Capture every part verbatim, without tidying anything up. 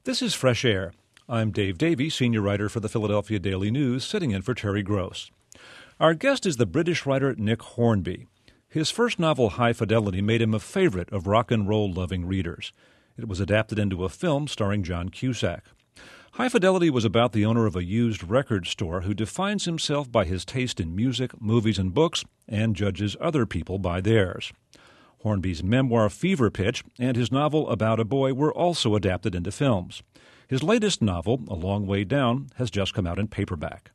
This is Fresh Air. I'm Dave Davey, senior writer for the Philadelphia Daily News, sitting in for Terry Gross. Our guest is the British writer Nick Hornby. His first novel, High Fidelity, made him a favorite of rock and roll-loving readers. It was adapted into a film starring John Cusack. High Fidelity was about the owner of a used record store who defines himself by his taste in music, movies, and books, and judges other people by theirs. Hornby's memoir Fever Pitch and his novel About a Boy were also adapted into films. His latest novel, A Long Way Down, has just come out in paperback.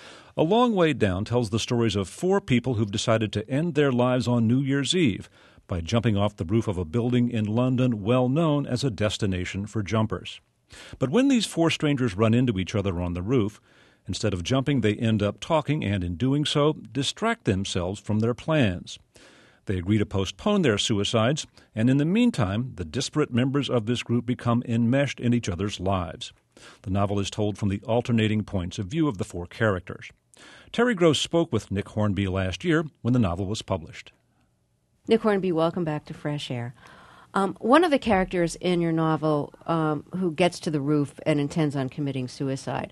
A Long Way Down tells the stories of four people who've decided to end their lives on New Year's Eve by jumping off the roof of a building in London well known as a destination for jumpers. But when these four strangers run into each other on the roof, instead of jumping, they end up talking and, in doing so, distract themselves from their plans. They agree to postpone their suicides, and in the meantime, the disparate members of this group become enmeshed in each other's lives. The novel is told from the alternating points of view of the four characters. Terry Gross spoke with Nick Hornby last year when the novel was published. Nick Hornby, welcome back to Fresh Air. Um, one of the characters in your novel um, who gets to the roof and intends on committing suicide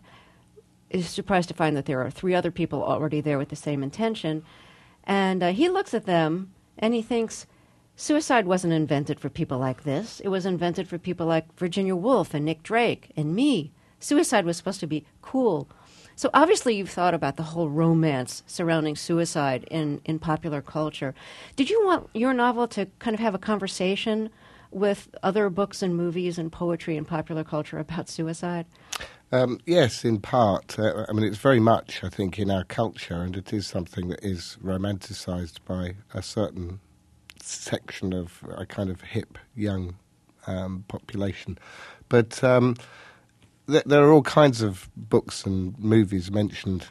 is surprised to find that there are three other people already there with the same intention, and uh, he looks at them and he thinks, suicide wasn't invented for people like this. It was invented for people like Virginia Woolf and Nick Drake and me. Suicide was supposed to be cool. So obviously you've thought about the whole romance surrounding suicide in, in popular culture. Did you want your novel to kind of have a conversation with other books and movies and poetry and popular culture about suicide? Um, yes, in part. Uh, I mean, it's very much, I think, in our culture, and it is something that is romanticised by a certain section of a kind of hip, young um, population. But um, th- there are all kinds of books and movies mentioned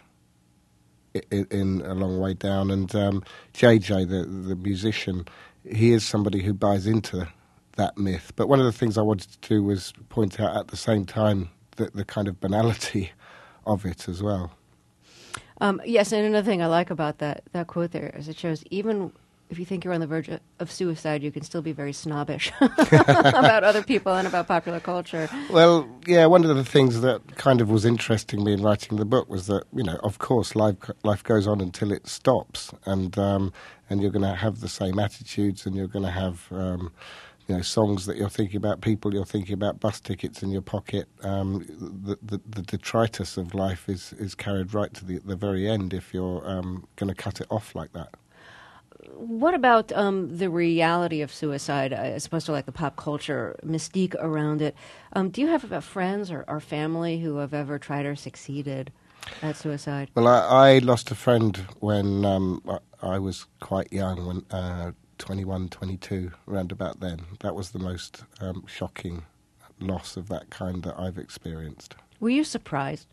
in, in A Long Way Down, and um, J J, the, the musician, he is somebody who buys into that myth. But one of the things I wanted to do was point out at the same time The, the kind of banality of it as well. Um, yes, and another thing I like about that, that quote there is it shows even if you think you're on the verge of suicide, you can still be very snobbish about other people and about popular culture. Well, yeah, one of the things that kind of was interesting me in writing the book was that, you know, of course, life life goes on until it stops, and um, and you're going to have the same attitudes, and you're going to have Um, You know, songs that you're thinking about, people you're thinking about, bus tickets in your pocket. Um, the, the, the detritus of life is, is carried right to the, the very end if you're um, going to cut it off like that. What about um, the reality of suicide, as opposed to like the pop culture mystique around it? Um, do you have uh, friends or, or family who have ever tried or succeeded at suicide? Well, I, I lost a friend when um, I, I was quite young, when uh, twenty-one, twenty-two, around about then. That was the most um, shocking loss of that kind that I've experienced. Were you surprised?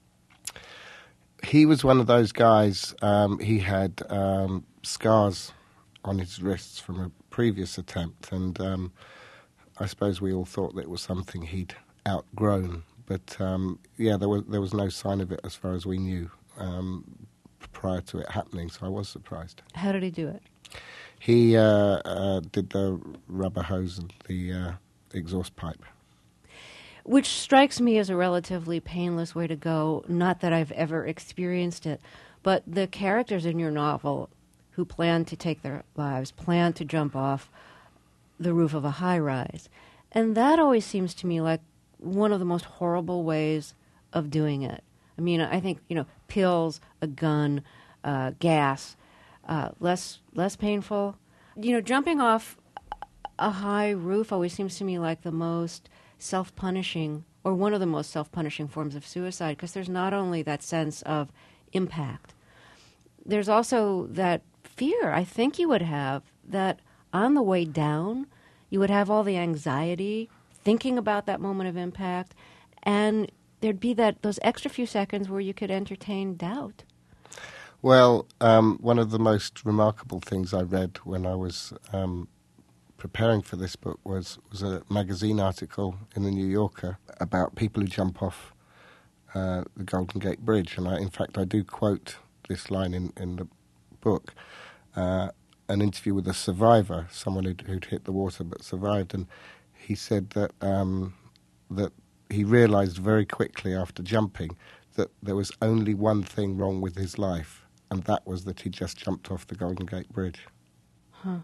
He was one of those guys, um, he had um, scars on his wrists from a previous attempt, and um, I suppose we all thought that it was something he'd outgrown. But um, yeah, there was, there was no sign of it as far as we knew um, prior to it happening, so I was surprised. How did he do it? He uh, uh, did the rubber hose and the uh, exhaust pipe. Which strikes me as a relatively painless way to go. Not that I've ever experienced it, but the characters in your novel who plan to take their lives plan to jump off the roof of a high-rise. And that always seems to me like one of the most horrible ways of doing it. I mean, I think, you know, pills, a gun, uh, gas... Uh, less less painful. You know, jumping off a high roof always seems to me like the most self-punishing, or one of the most self-punishing forms of suicide, because there's not only that sense of impact, there's also that fear I think you would have that on the way down, you would have all the anxiety, thinking about that moment of impact, and there'd be that those extra few seconds where you could entertain doubt. Well, um, one of the most remarkable things I read when I was um, preparing for this book was, was a magazine article in the New Yorker about people who jump off uh, the Golden Gate Bridge. And I, in fact, I do quote this line in, in the book, uh, an interview with a survivor, someone who'd, who'd hit the water but survived. And he said that um, that he realised very quickly after jumping that there was only one thing wrong with his life, and that was that he just jumped off the Golden Gate Bridge. Huh.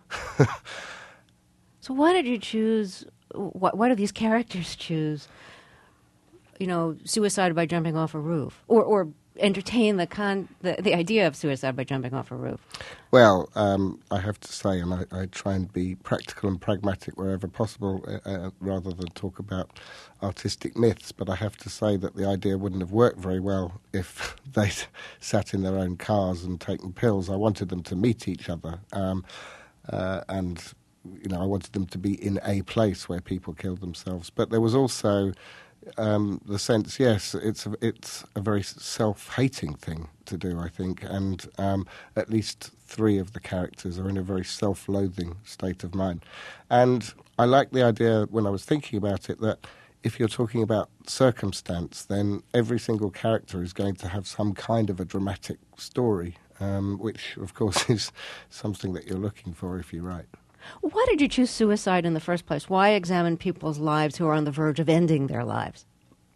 So why did you choose, why, why do these characters choose, you know, suicide by jumping off a roof? Or or entertain the con the, the idea of suicide by jumping off a roof? Well, um, I have to say, and I, I try and be practical and pragmatic wherever possible, uh, uh, rather than talk about artistic myths, but I have to say that the idea wouldn't have worked very well if they'd sat in their own cars and taken pills. I wanted them to meet each other, um, uh, and you know, I wanted them to be in a place where people killed themselves. But there was also Um, the sense, yes, it's a, it's a very self-hating thing to do, I think, and um, at least three of the characters are in a very self-loathing state of mind. And I like the idea, when I was thinking about it, that if you're talking about circumstance, then every single character is going to have some kind of a dramatic story, um, which, of course, is something that you're looking for if you write. Why did you choose suicide in the first place? Why examine people's lives who are on the verge of ending their lives?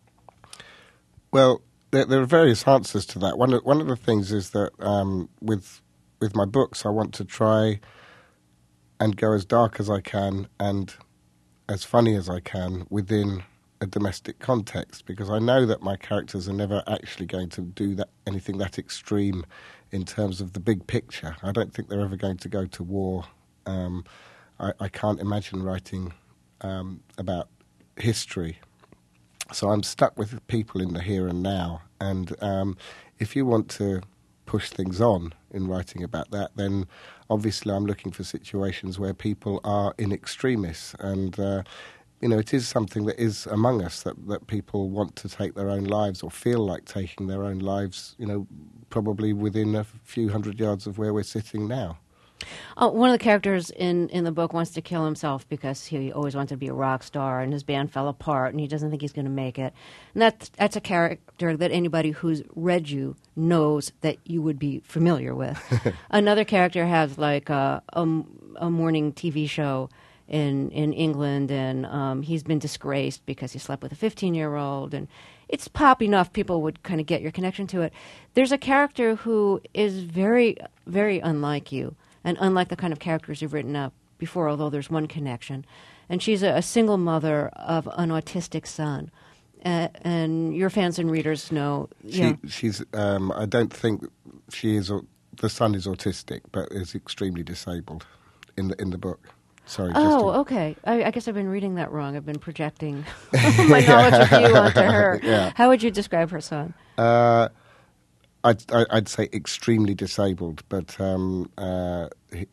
Well, there, there are various answers to that. One of, one of the things is that um, with with my books, I want to try and go as dark as I can and as funny as I can within a domestic context, because I know that my characters are never actually going to do that anything that extreme in terms of the big picture. I don't think they're ever going to go to war. Um, I, I can't imagine writing um, about history. So I'm stuck with people in the here and now. And um, if you want to push things on in writing about that, then obviously I'm looking for situations where people are in extremis. And, uh, you know, it is something that is among us, that, that people want to take their own lives or feel like taking their own lives, you know, probably within a few hundred yards of where we're sitting now. Uh, one of the characters in, in the book wants to kill himself because he always wanted to be a rock star and his band fell apart and he doesn't think he's going to make it. And that's, that's a character that anybody who's read you knows that you would be familiar with. Another character has like a, a, a morning T V show in, in England, and um, he's been disgraced because he slept with a fifteen-year-old, and it's pop enough people would kind of get your connection to it. There's a character who is very, very unlike you, and unlike the kind of characters you've written up before, although there's one connection. And she's a, a single mother of an autistic son. Uh, and your fans and readers know... She, yeah. She's, um, I don't think she is... The son is autistic, but is extremely disabled in the in the book. Sorry. Oh, just to, okay. I, I guess I've been reading that wrong. I've been projecting my knowledge of you onto her. Yeah. How would you describe her son? Uh, I'd, I'd say extremely disabled, but um, uh, it,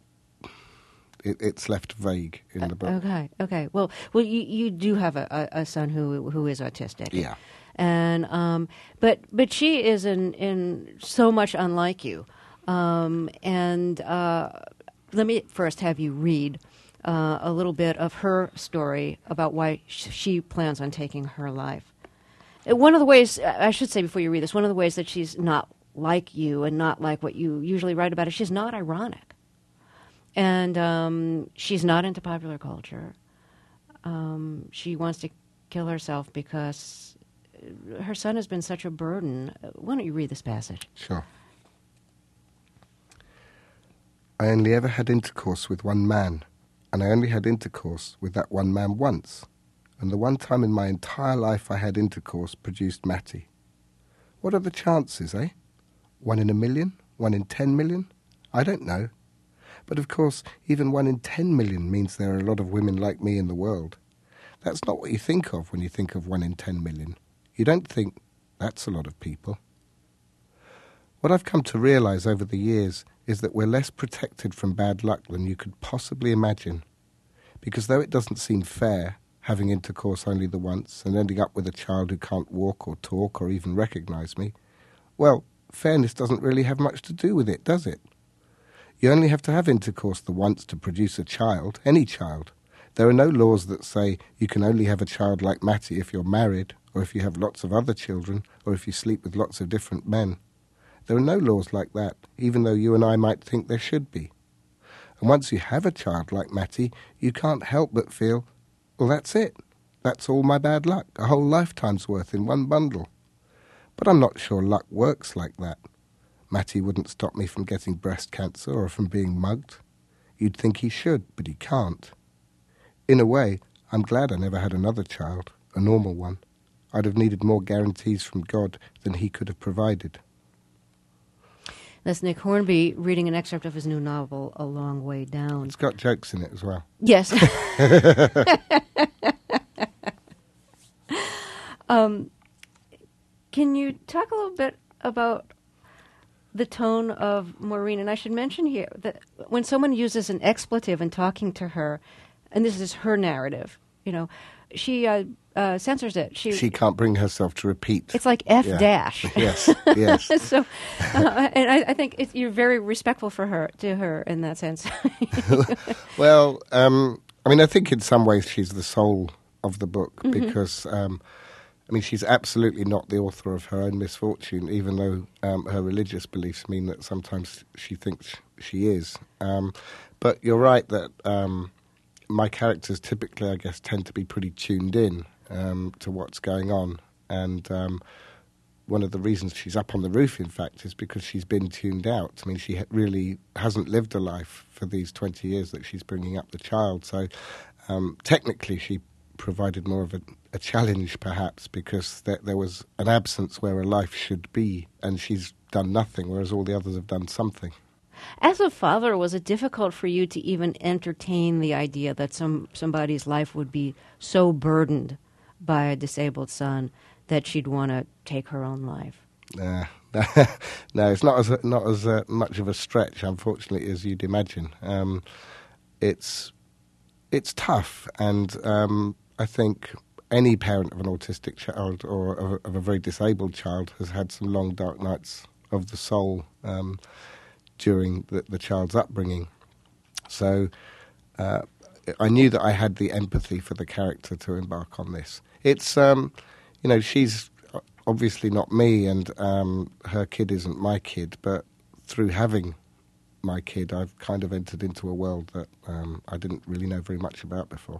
it's left vague in the book. Okay, okay. Well, well, you, you do have a, a, a son who who is autistic. Yeah. And um, but but she is in in so much unlike you. Um, and uh, let me first have you read uh, a little bit of her story about why sh- she plans on taking her life. One of the ways, I should say before you read this, one of the ways that she's not like you and not like what you usually write about is she's not ironic. And um, she's not into popular culture. Um, she wants to kill herself because her son has been such a burden. Why don't you read this passage? Sure. I only ever had intercourse with one man, and I only had intercourse with that one man once. And the one time in my entire life I had intercourse produced Matty. What are the chances, eh? One in a million? One in ten million? I don't know. But of course, even one in ten million means there are a lot of women like me in the world. That's not what you think of when you think of one in ten million. You don't think, that's a lot of people. What I've come to realize over the years is that we're less protected from bad luck than you could possibly imagine. Because though it doesn't seem fair, having intercourse only the once and ending up with a child who can't walk or talk or even recognize me, well, fairness doesn't really have much to do with it, does it? You only have to have intercourse the once to produce a child, any child. There are no laws that say you can only have a child like Matty if you're married, or if you have lots of other children, or if you sleep with lots of different men. There are no laws like that, even though you and I might think there should be. And once you have a child like Matty, you can't help but feel, well, that's it. that's all my bad luck, a whole lifetime's worth in one bundle. But I'm not sure luck works like that. Matty wouldn't stop me from getting breast cancer or from being mugged. You'd think he should, but he can't. In a way, I'm glad I never had another child, a normal one. I'd have needed more guarantees from God than he could have provided. That's Nick Hornby reading an excerpt of his new novel, A Long Way Down. It's got jokes in it as well. Yes. um, can you talk a little bit about the tone of Maureen? And I should mention here that when someone uses an expletive in talking to her, and this is her narrative, you know, she uh, uh, censors it. She she can't bring herself to repeat. It's like F yeah. dash. Yes, yes. so, uh, and I, I think it's, you're very respectful for her, to her in that sense. Well, um, I mean, I think in some ways she's the soul of the book mm-hmm. because, um, I mean, she's absolutely not the author of her own misfortune, even though um, her religious beliefs mean that sometimes she thinks she is. Um, but you're right that um, my characters typically, I guess, tend to be pretty tuned in um, to what's going on. And um, one of the reasons she's up on the roof, in fact, is because she's been tuned out. I mean, she ha- really hasn't lived a life for these twenty years that she's bringing up the child. So um, technically she provided more of a, a challenge, perhaps, because there, there was an absence where a life should be, and she's done nothing, whereas all the others have done something. As a father, was it difficult for you to even entertain the idea that some somebody's life would be so burdened by a disabled son that she'd want to take her own life? Nah. No, it's not as not as uh, much of a stretch, unfortunately, as you'd imagine. Um, it's it's tough, and um, I think any parent of an autistic child or of a, of a very disabled child has had some long dark nights of the soul um, during the, the child's upbringing. So uh, I knew that I had the empathy for the character to embark on this. It's, um, you know, she's obviously not me, and um, her kid isn't my kid, but through having my kid, I've kind of entered into a world that um, I didn't really know very much about before.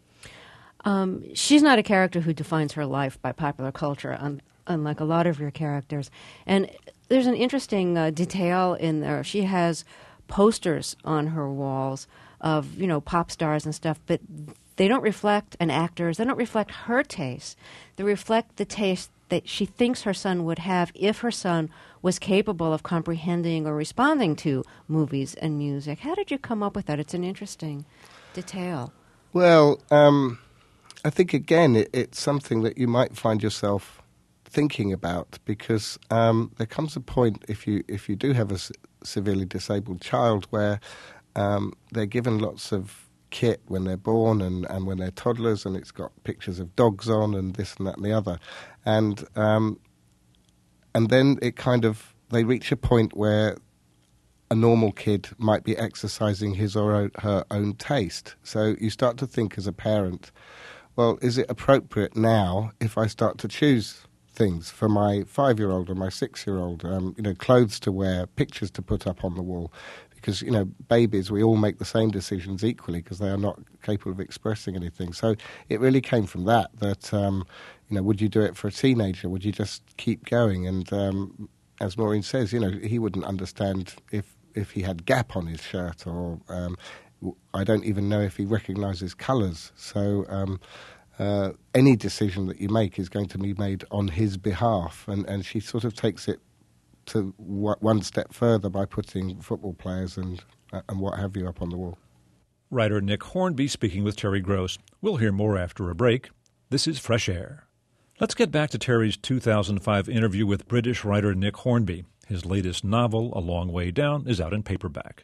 Um, she's not a character who defines her life by popular culture, un- unlike a lot of your characters. And there's an interesting uh, detail in there. She has posters on her walls of, you know, pop stars and stuff, but they don't reflect, and actors, they don't reflect her taste. They reflect the taste that she thinks her son would have if her son was capable of comprehending or responding to movies and music. How did you come up with that? It's an interesting detail. Well, um, I think, again, it, it's something that you might find yourself thinking about, because um, there comes a point, if you if you do have a s- severely disabled child, where um, they're given lots of kit when they're born and, and when they're toddlers, and it's got pictures of dogs on and this and that and the other. And um, and then it kind of, they reach a point where a normal kid might be exercising his or own, her own taste. So you start to think as a parent, well, is it appropriate now if I start to choose things for my five-year-old or my six-year-old, um, you know, clothes to wear, pictures to put up on the wall? Because, you know, babies, we all make the same decisions equally because they are not capable of expressing anything. So it really came from that, that, um, you know, would you do it for a teenager? Would you just keep going? And um, as Maureen says, you know, he wouldn't understand if, if he had Gap on his shirt, or um, I don't even know if he recognises colours. So um, uh, any decision that you make is going to be made on his behalf. And, and she sort of takes it to w- one step further by putting football players and uh, and what have you up on the wall. Writer Nick Hornby speaking with Terry Gross. We'll hear more after a break. This is Fresh Air. Let's get back to Terry's two thousand five interview with British writer Nick Hornby. His latest novel, A Long Way Down, is out in paperback.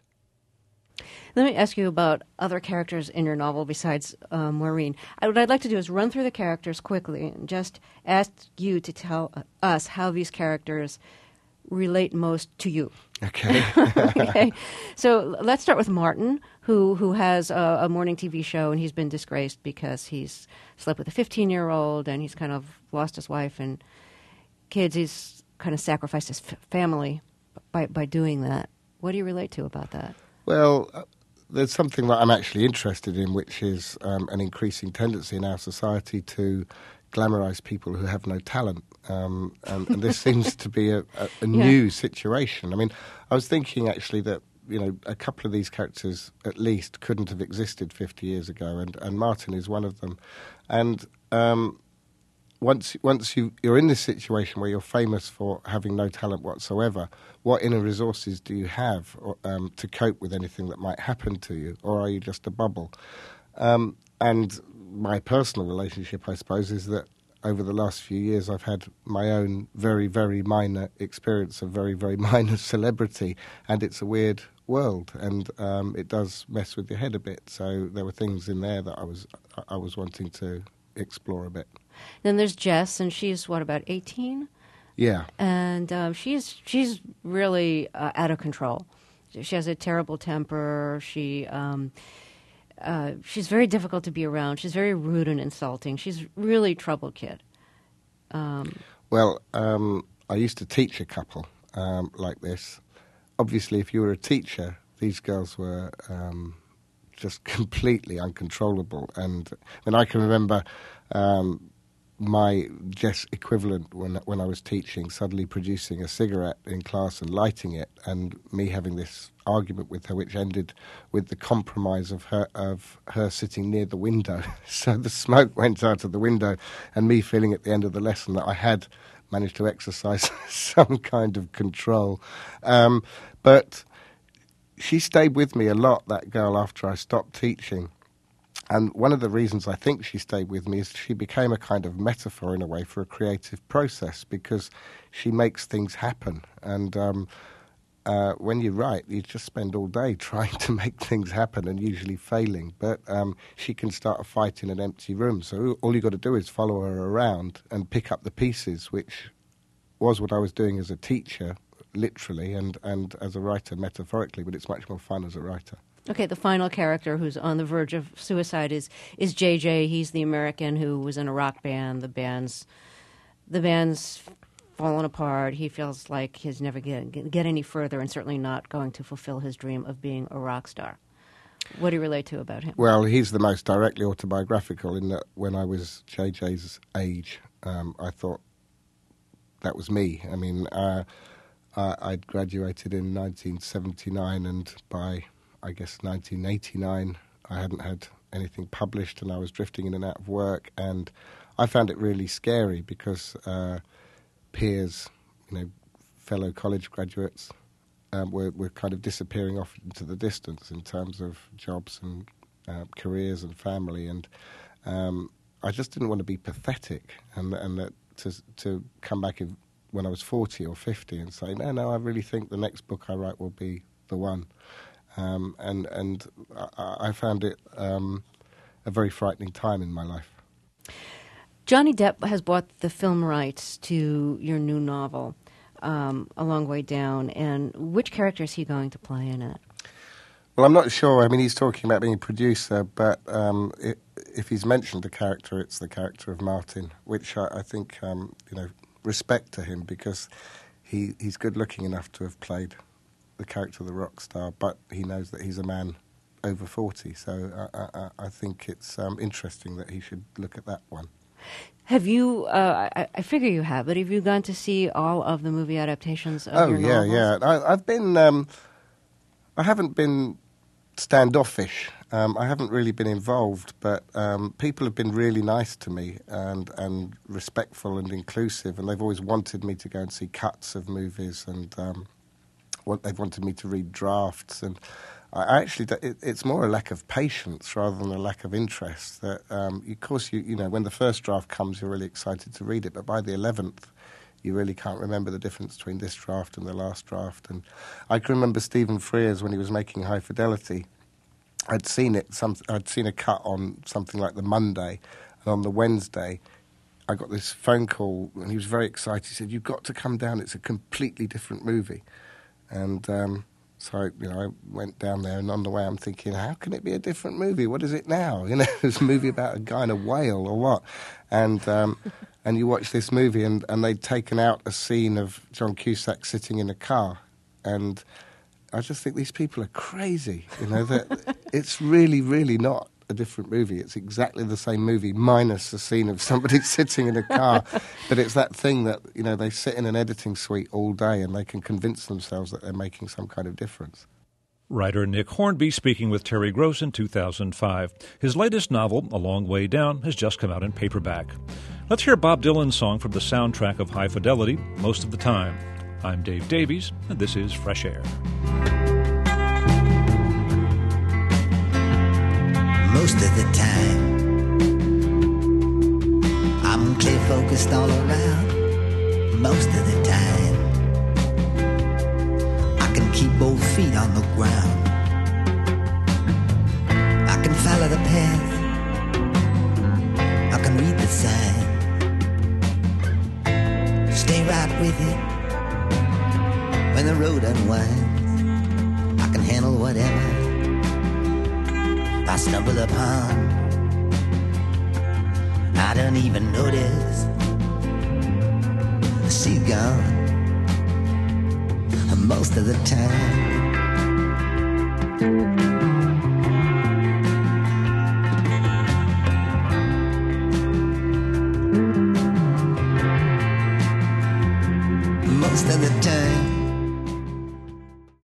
Let me ask you about other characters in your novel besides uh, Maureen. I, what I'd like to do is run through the characters quickly and just ask you to tell us how these characters relate most to you. Okay. Okay. So let's start with Martin, who who has a, a morning T V show, and he's been disgraced because he's slept with a fifteen-year-old, and he's kind of lost his wife and kids. He's kind of sacrificed his f- family by by doing that. What do you relate to about that? Well, uh, there's something that I'm actually interested in, which is um, an increasing tendency in our society to glamorise people who have no talent. Um, and, and this seems to be a, a, a Yeah. new situation. I mean, I was thinking actually that, you know, a couple of these characters at least couldn't have existed fifty years ago, and, and Martin is one of them. And um, once once you, you're in this situation where you're famous for having no talent whatsoever, what inner resources do you have or, um, to cope with anything that might happen to you, or are you just a bubble? Um, and my personal relationship, I suppose, is that over the last few years I've had my own very, very minor experience of very, very minor celebrity, and it's a weird world, and um, it does mess with your head a bit. So there were things in there that I was I was wanting to explore a bit. Then there's Jess, and she's, what, about eighteen? Yeah. And um, she's she's really uh, out of control. She has a terrible temper. She um, uh, she's very difficult to be around. She's very rude and insulting. She's really a troubled kid. Um, Well, um, I used to teach a couple um, like this. Obviously, if you were a teacher, these girls were um, just completely uncontrollable. And I mean, I can remember um, my Jess equivalent when when I was teaching suddenly producing a cigarette in class and lighting it, and me having this argument with her, which ended with the compromise of her of her sitting near the window. So the smoke went out of the window, and me feeling at the end of the lesson that I had managed to exercise some kind of control. Um, but she stayed with me a lot, that girl, after I stopped teaching. And one of the reasons I think she stayed with me is she became a kind of metaphor in a way for a creative process, because she makes things happen. And um, uh, when you write, you just spend all day trying to make things happen and usually failing. But um, she can start a fight in an empty room. So all you've got to do is follow her around and pick up the pieces, which was what I was doing as a teacher, literally, and, and as a writer, metaphorically. But it's much more fun as a writer. Okay, the final character who's on the verge of suicide is is J J. He's the American who was in a rock band. The band's the band's fallen apart. He feels like he's never get get any further, and certainly not going to fulfill his dream of being a rock star. What do you relate to about him? Well, he's the most directly autobiographical in that when I was J J's age, um, I thought that was me. I mean, uh, I, I'd graduated in nineteen seventy-nine, and by I guess nineteen eighty-nine, I hadn't had anything published, and I was drifting in and out of work, and I found it really scary because uh, peers, you know, fellow college graduates, um, were, were kind of disappearing off into the distance in terms of jobs and uh, careers and family, and um, I just didn't want to be pathetic, and and that to to come back in, when I was forty or fifty and say, no, no, I really think the next book I write will be the one. Um, and and I, I found it um, a very frightening time in my life. Johnny Depp has bought the film rights to your new novel, um, A Long Way Down, and which character is he going to play in it? Well, I'm not sure. I mean, he's talking about being a producer, but um, it, if he's mentioned a character, it's the character of Martin, which I, I think, um, you know, respect to him, because he, he's good looking enough to have played the character of the rock star, but he knows that he's a man over forty, so I, I, I think it's um, interesting that he should look at that one. Have you, uh, I, I figure you have, but have you gone to see all of the movie adaptations of oh, your yeah, novels? yeah. I, I've been, um, I haven't been standoffish. Um, I haven't really been involved, but um, people have been really nice to me and, and respectful and inclusive, and they've always wanted me to go and see cuts of movies, and um, what they've wanted me to read drafts, and I actually, it, it's more a lack of patience rather than a lack of interest. That, um, of course, you you know, when the first draft comes, you're really excited to read it, but by the eleventh, you really can't remember the difference between this draft and the last draft. And I can remember Stephen Frears when he was making High Fidelity. I'd seen it. Some I'd seen a cut on something like the Monday, and on the Wednesday, I got this phone call, and he was very excited. He said, "You've got to come down. It's a completely different movie." And um, so, I, you know, I went down there, and on the way I'm thinking, how can it be a different movie? What is it now? You know, it's a movie about a guy in a whale or what? And um, and you watch this movie, and, and they'd taken out a scene of John Cusack sitting in a car. And I just think these people are crazy. You know, that it's really, really not a different movie. It's exactly the same movie, minus the scene of somebody sitting in a car. But it's that thing that, you know, they sit in an editing suite all day and they can convince themselves that they're making some kind of difference. Writer Nick Hornby speaking with Terry Gross in two thousand five. His latest novel, A Long Way Down, has just come out in paperback. Let's hear Bob Dylan's song from the soundtrack of High Fidelity, Most of the Time. I'm Dave Davies, and this is Fresh Air. Most of the time, I'm clear focused all around. Most of the time, I can keep both feet on the ground. I can follow the path, I can read the sign, stay right with it when the road unwinds. I can handle whatever I stumble upon. I don't even notice she's gone most of the time. Most of the time